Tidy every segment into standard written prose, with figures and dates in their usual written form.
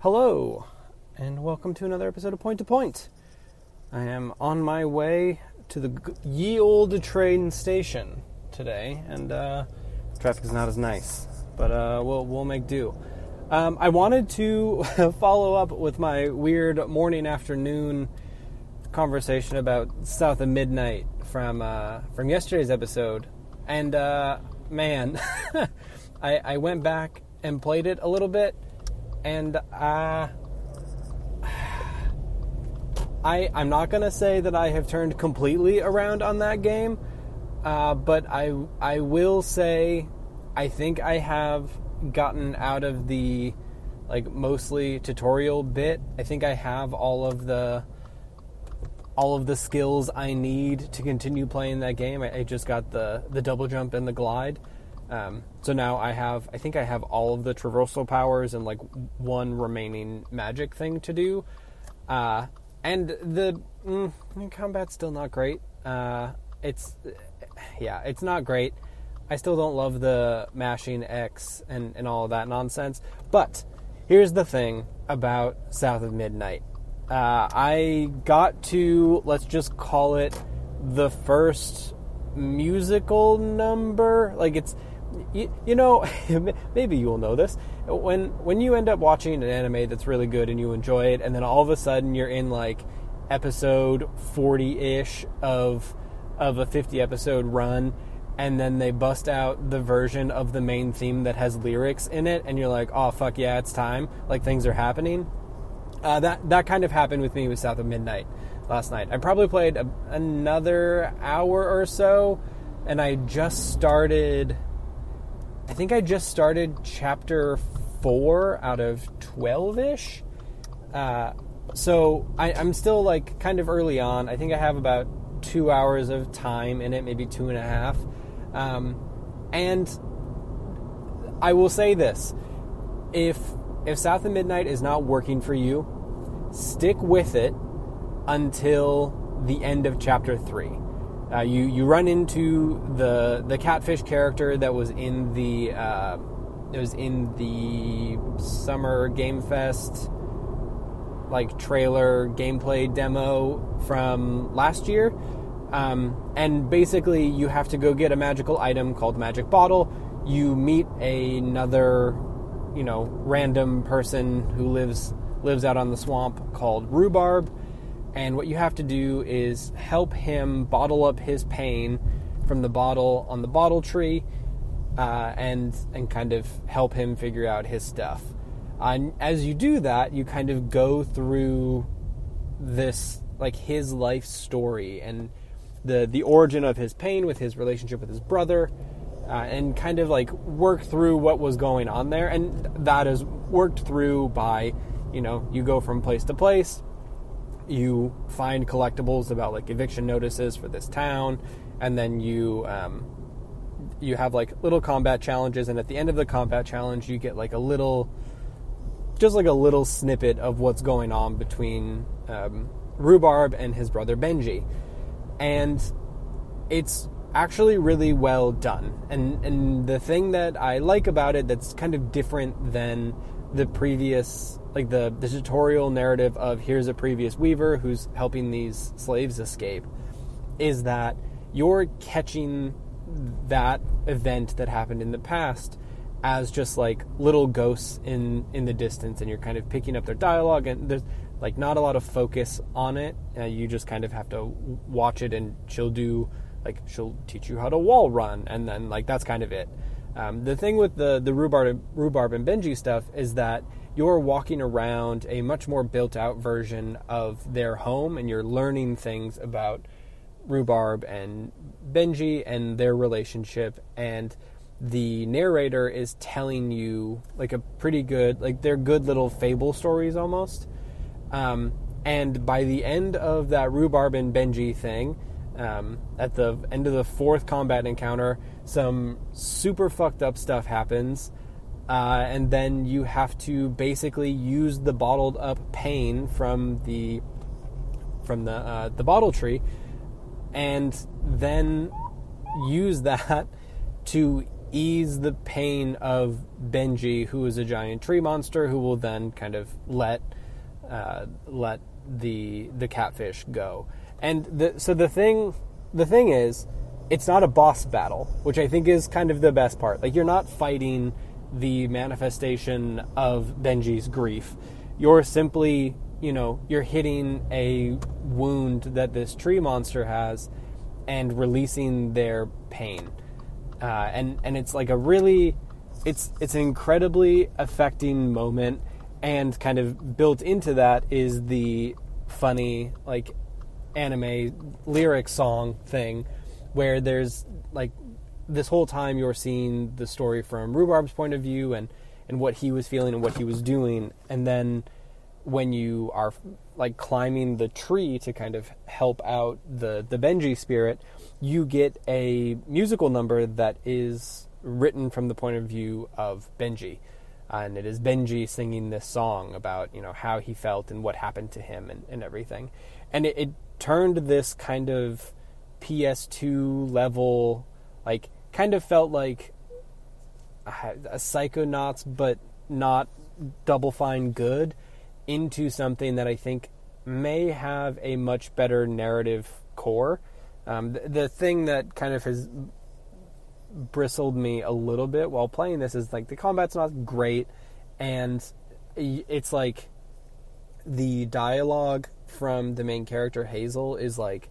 Hello, and welcome to another episode of Point to Point. I am on my way to the ye olde train station today, and traffic is not as nice, but we'll make do. I wanted to follow up with my weird morning-afternoon conversation about South of Midnight from yesterday's episode, and man, I went back and played it a little bit. And I'm not going to say that I have turned completely around on that game, but I will say I think I have gotten out of the mostly tutorial bit. I think I have all of the skills I need to continue playing that game. I just got the double jump and the glide. So now I think I have all of the traversal powers and one remaining magic thing to do. And the combat's still not great. It's not great. I still don't love the mashing X and all of that nonsense. But here's the thing about South of Midnight. I got to, let's just call it the first musical number. It's, you know, maybe you'll know this. When you end up watching an anime that's really good and you enjoy it, and then all of a sudden you're in episode 40-ish of a 50-episode run, and then they bust out the version of the main theme that has lyrics in it, and you're like, oh, fuck yeah, it's time. Things are happening. That kind of happened with me with South of Midnight last night. I probably played another hour or so, and I think I just started chapter 4 out of 12-ish. So I'm still kind of early on. I think I have about 2 hours of time in it, maybe 2.5. And I will say this. If South of Midnight is not working for you, stick with it until the end of chapter 3. You run into the catfish character that was in the Summer Game Fest trailer gameplay demo from last year, and basically you have to go get a magical item called Magic Bottle. You meet another random person who lives out on the swamp called Rhubarb. And what you have to do is help him bottle up his pain from the bottle on the bottle tree, and kind of help him figure out his stuff. And as you do that, you kind of go through this his life story and the origin of his pain with his relationship with his brother, and kind of work through what was going on there. And that is worked through by you go from place to place. You find collectibles about eviction notices for this town, and then you have little combat challenges, and at the end of the combat challenge you get a little snippet of what's going on between Rhubarb and his brother Benji. And it's actually really well done. And the thing that I like about it that's kind of different than the previous, the tutorial narrative of here's a previous weaver who's helping these slaves escape, is that you're catching that event that happened in the past as just little ghosts in the distance, and you're kind of picking up their dialogue, and there's not a lot of focus on it. You just kind of have to watch it, and she'll teach you how to wall run, and then that's kind of it. The thing with the Rhubarb and Benji stuff is that you're walking around a much more built-out version of their home, and you're learning things about Rhubarb and Benji and their relationship, and the narrator is telling you a pretty good, they're good little fable stories almost. And by the end of that Rhubarb and Benji thing, at the end of the 4th combat encounter, some super fucked up stuff happens, and then you have to basically use the bottled up pain from the bottle tree, and then use that to ease the pain of Benji, who is a giant tree monster, who will then kind of let the catfish go. And so the thing is, it's not a boss battle, which I think is kind of the best part. Like, you're not fighting the manifestation of Benji's grief. You're simply, you're hitting a wound that this tree monster has and releasing their pain. And it's like it's an incredibly affecting moment, and kind of built into that is the funny, like, anime lyric song thing, where there's, like, this whole time you're seeing the story from Rhubarb's point of view and what he was feeling and what he was doing, and then when you are, like, climbing the tree to kind of help out the Benji spirit, you get a musical number that is written from the point of view of Benji. And it is Benji singing this song about, how he felt and what happened to him and everything. And it turned this kind of PS2 level, like, kind of felt like a Psychonauts, but not Double Fine good, into something that I think may have a much better narrative core. The thing that kind of has bristled me a little bit while playing this is, like, the combat's not great, and it's like the dialogue from the main character Hazel is, like,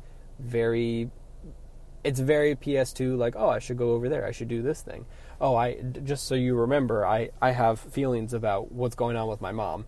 it's very PS2, like, oh, I should go over there, I should do this thing. Oh, just so you remember, I have feelings about what's going on with my mom.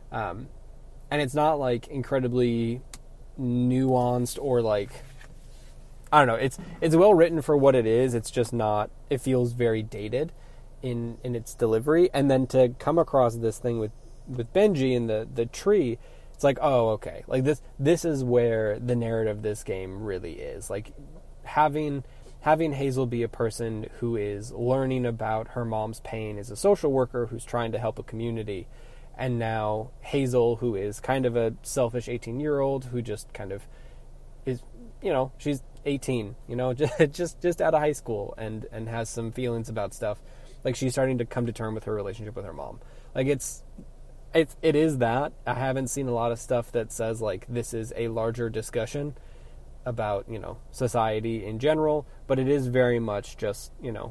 And it's not, like, incredibly nuanced or, like, I don't know, it's well written for what it is. It's just not, it feels very dated in its delivery. And then to come across this thing with Benji and the tree, it's like, oh, okay, like, this is where the narrative of this game really is. Like, having Hazel be a person who is learning about her mom's pain, as a social worker who's trying to help a community, and now Hazel, who is kind of a selfish 18-year-old who just kind of is, she's 18, just out of high school and has some feelings about stuff. Like, she's starting to come to terms with her relationship with her mom. Like, it is that. I haven't seen a lot of stuff that says, like, this is a larger discussion about, society in general, but it is very much just,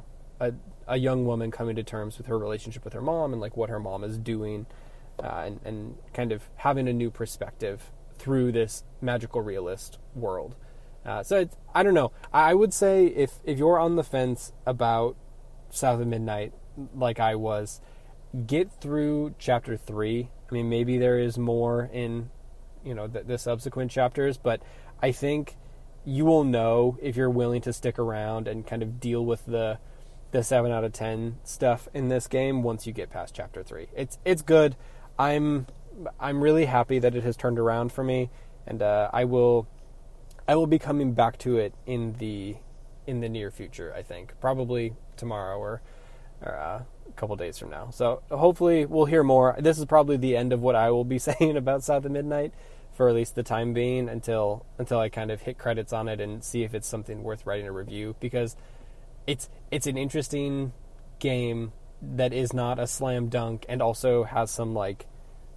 a young woman coming to terms with her relationship with her mom and, like, what her mom is doing, and kind of having a new perspective through this magical realist world. So I don't know. I would say if you're on the fence about South of Midnight, like I was, get through chapter 3. I mean, maybe there is more in, the subsequent chapters, but I think you will know if you're willing to stick around and kind of deal with the 7 out of 10 stuff in this game once you get past chapter 3. It's good. I'm really happy that it has turned around for me, and I will be coming back to it in the near future, I think. Probably tomorrow or a couple days from now. So hopefully we'll hear more. This is probably the end of what I will be saying about South of Midnight, for at least the time being, until I kind of hit credits on it and see if it's something worth writing a review, because it's an interesting game that is not a slam dunk, and also has some, like,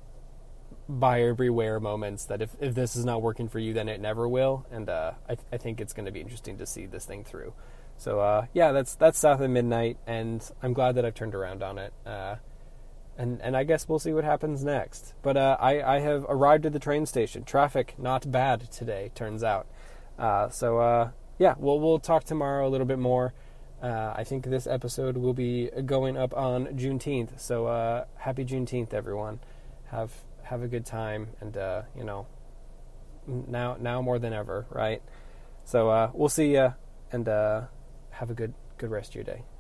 buyer beware moments that if this is not working for you, then it never will. And I think it's going to be interesting to see this thing through. So yeah, that's South of Midnight, and I'm glad that I've turned around on it. And I guess we'll see what happens next. But I have arrived at the train station. Traffic not bad today, turns out. So yeah, we'll talk tomorrow a little bit more. I think this episode will be going up on Juneteenth. So happy Juneteenth, everyone. Have a good time, and now more than ever, right? So we'll see ya, and have a good rest of your day.